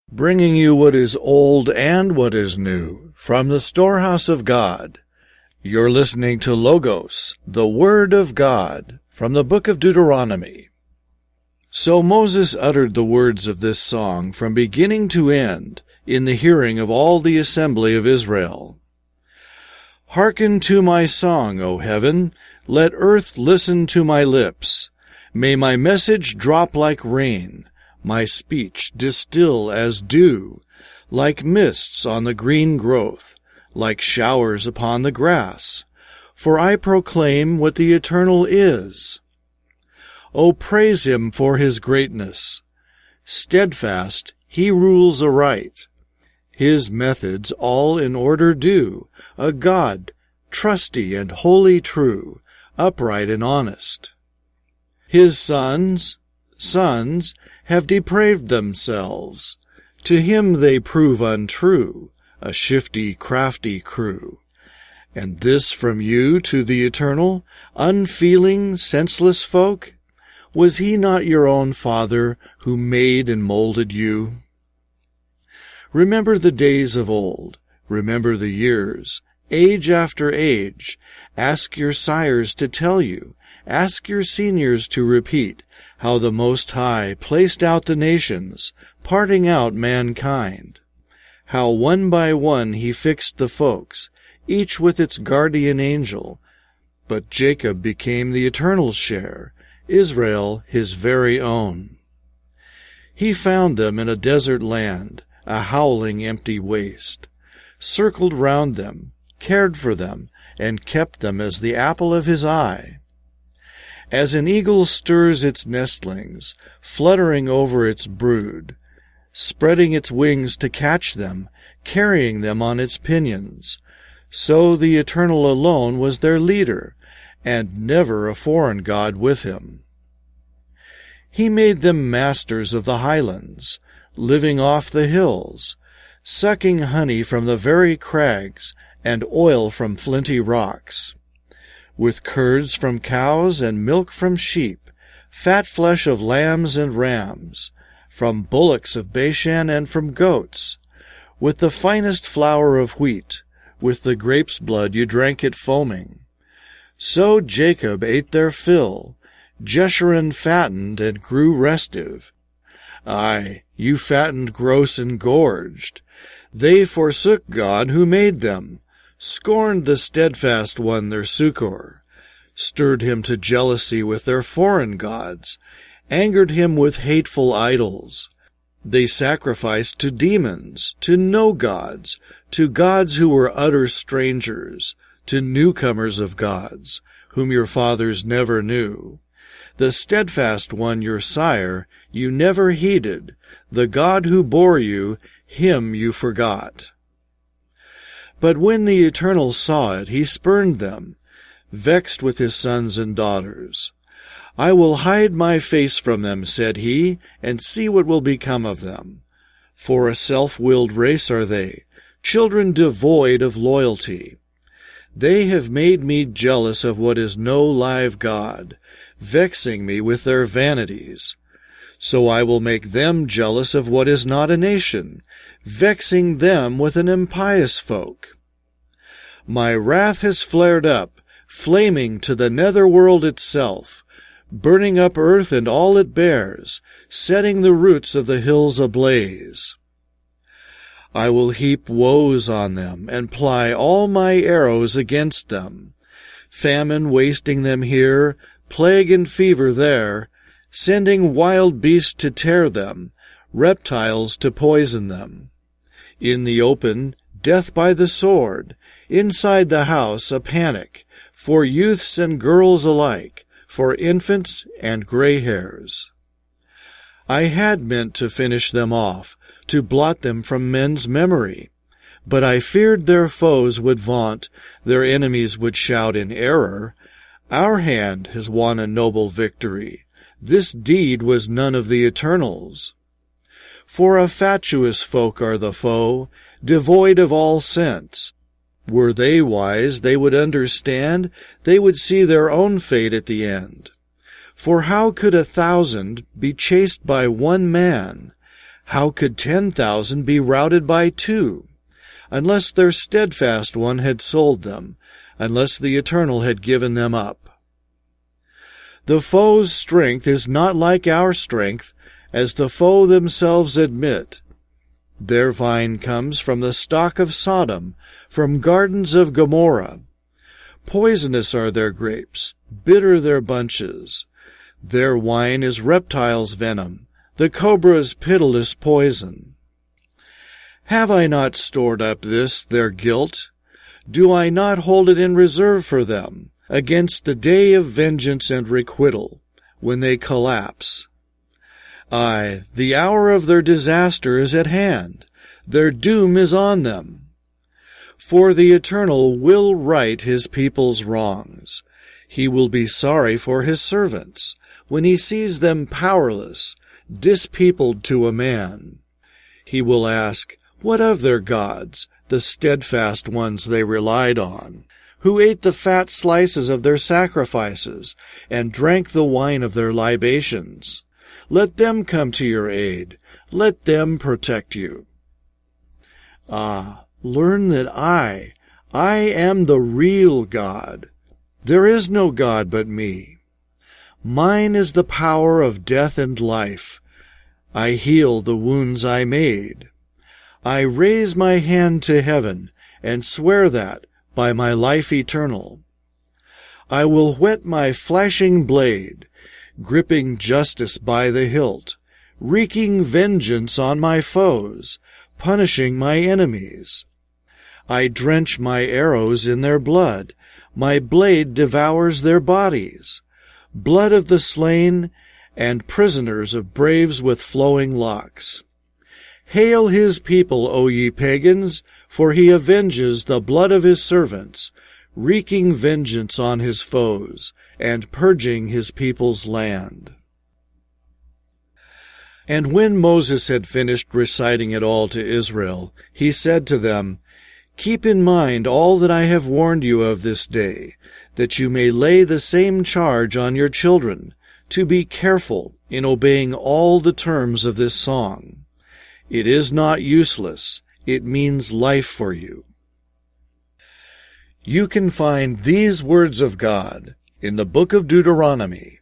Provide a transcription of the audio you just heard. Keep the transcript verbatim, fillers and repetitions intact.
bringing you what is old and what is new from the storehouse of God. You're listening to Logos, the Word of God, from the book of Deuteronomy. So Moses uttered the words of this song from beginning to end in the hearing of all the assembly of Israel. Hearken to my song, O heaven, let earth listen to my lips. May my message drop like rain, my speech distill as dew, like mists on the green growth, like showers upon the grass. For I proclaim what the Eternal is. O praise him for his greatness. Steadfast, he rules aright. His methods all in order do, a God, trusty and wholly true, upright and honest. His sons, sons, have depraved themselves. To him they prove untrue, a shifty, crafty crew. And this from you to the Eternal, unfeeling, senseless folk? Was he not your own Father who made and molded you? Remember the days of old, remember the years, age after age. Ask your sires to tell you, ask your seniors to repeat, how the Most High placed out the nations, parting out mankind. How one by one he fixed the folks, each with its guardian angel. But Jacob became the Eternal's share, Israel his very own. He found them in a desert land, a howling empty waste, circled round them, cared for them, and kept them as the apple of his eye. As an eagle stirs its nestlings, fluttering over its brood, spreading its wings to catch them, carrying them on its pinions, so the Eternal alone was their leader, and never a foreign god with him. He made them masters of the highlands, living off the hills, sucking honey from the very crags and oil from flinty rocks, with curds from cows and milk from sheep, fat flesh of lambs and rams, from bullocks of Bashan and from goats, with the finest flour of wheat, with the grape's blood you drank it foaming. So Jacob ate their fill, Jeshurun fattened and grew restive. Ay, you fattened gross and gorged. They forsook God who made them, scorned the steadfast one their succor, stirred him to jealousy with their foreign gods, angered him with hateful idols. They sacrificed to demons, to no gods, to gods who were utter strangers, to newcomers of gods, whom your fathers never knew. The steadfast one, your sire, you never heeded. The God who bore you, him you forgot. But when the Eternal saw it, he spurned them, vexed with his sons and daughters. I will hide my face from them, said he, and see what will become of them. For a self-willed race are they, children devoid of loyalty. They have made me jealous of what is no live God, vexing me with their vanities. So I will make them jealous of what is not a nation, vexing them with an impious folk. My wrath has flared up, flaming to the nether world itself, burning up earth and all it bears, setting the roots of the hills ablaze. I will heap woes on them, and ply all my arrows against them, famine wasting them here, plague and fever there, sending wild beasts to tear them, reptiles to poison them. In the open, death by the sword, inside the house a panic, for youths and girls alike, for infants and gray hairs. I had meant to finish them off, to blot them from men's memory, but I feared their foes would vaunt, their enemies would shout in error, Our hand has won a noble victory. This deed was none of the Eternal's. For a fatuous folk are the foe, devoid of all sense. Were they wise, they would understand, they would see their own fate at the end. For how could a thousand be chased by one man? How could ten thousand be routed by two, unless their steadfast one had sold them, unless the Eternal had given them up? The foe's strength is not like our strength, as the foe themselves admit. Their vine comes from the stock of Sodom, from gardens of Gomorrah. Poisonous are their grapes, bitter their bunches. Their wine is reptiles' venom, the cobra's pitiless poison. Have I not stored up this, their guilt? Do I not hold it in reserve for them, against the day of vengeance and requital, when they collapse? Aye, the hour of their disaster is at hand. Their doom is on them. For the Eternal will right his people's wrongs. He will be sorry for his servants, when he sees them powerless, dispeopled to a man. He will ask, what of their gods, the steadfast ones they relied on, who ate the fat slices of their sacrifices, and drank the wine of their libations? Let them come to your aid. Let them protect you. Ah, learn that I, I am the real God. There is no God but me. Mine is the power of death and life. I heal the wounds I made. I raise my hand to heaven and swear that by my life eternal. I will whet my flashing blade, gripping justice by the hilt, wreaking vengeance on my foes, punishing my enemies. I drench my arrows in their blood. My blade devours their bodies, blood of the slain and prisoners of braves with flowing locks. Hail his people, O ye pagans, for he avenges the blood of his servants, wreaking vengeance on his foes, and purging his people's land. And when Moses had finished reciting it all to Israel, he said to them, Keep in mind all that I have warned you of this day, that you may lay the same charge on your children, to be careful in obeying all the terms of this song. It is not useless. It means life for you. You can find these words of God in the book of Deuteronomy,